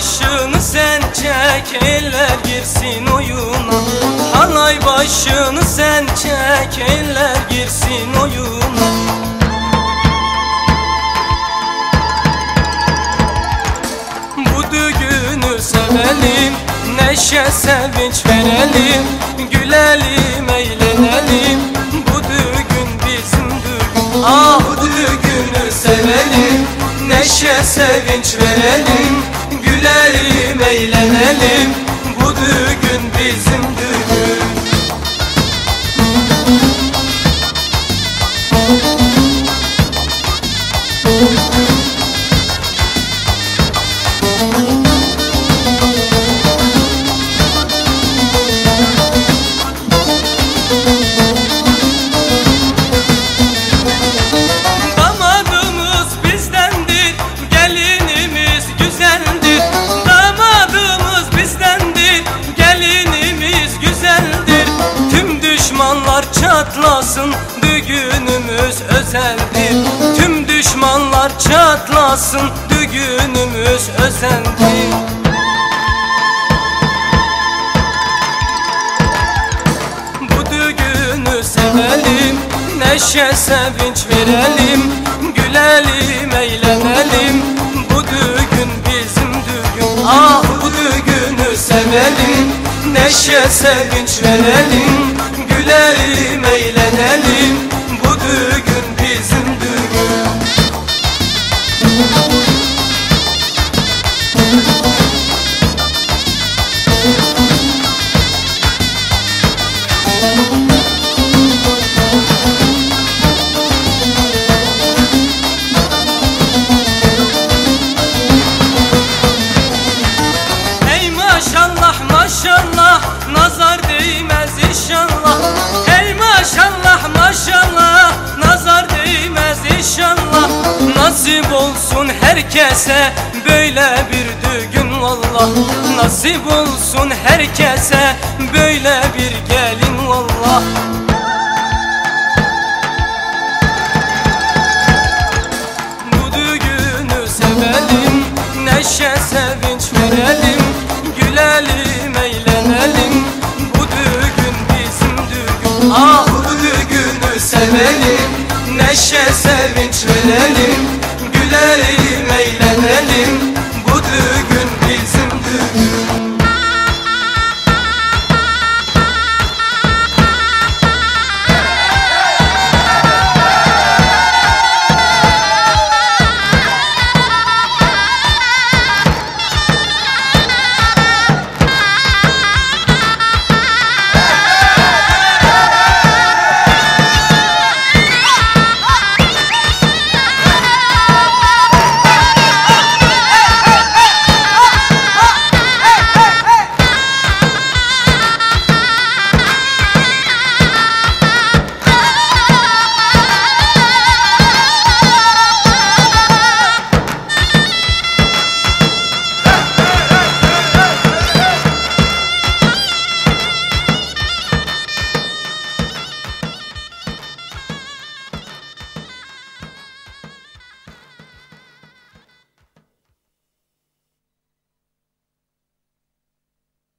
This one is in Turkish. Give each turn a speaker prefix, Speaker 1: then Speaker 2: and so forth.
Speaker 1: başını sen çek, eller girsin oyuna. Halay başını sen çek, eller girsin oyuna. Bu düğünü sevelim, neşe sevinç verelim, gülelim eğlenelim. Bu düğün bizim düğün. Ah, bu düğünü sevelim, neşe sevinç verelim, gülelim eğlenelim. Bu düğün bizim düğün. Damadımız bizdendir, gelinimiz güzeldir. Damadımız bizdendir, gelinimiz güzeldir. Tüm düşmanlar çatlasın, düğünümüz özeldir. Tüm düşmanlar çatlasın, düğünümüz özeldir. Bu düğünü sevelim, neşe sevinç verelim, gülelim eğlenelim. Bu düğün bizim düğün. Ah, bu düğünü sevelim, neşe sevinç verelim, gülelim eğlenelim. Bu düğün bizim düğün. Ey maşallah maşallah, nazar değmez inşallah. Ey maşallah maşallah, nazar değmez inşallah. Nasip olsun herkese böyle bir düğün vallah. Nasip olsun herkese böyle bir gelin vallah. Bu düğünü sevelim, neşe sevinç verelim, gülelim eğlenelim. Bu düğün bizim düğün. Ah, bu düğünü sevelim, neşe sevinç verelim, gülelim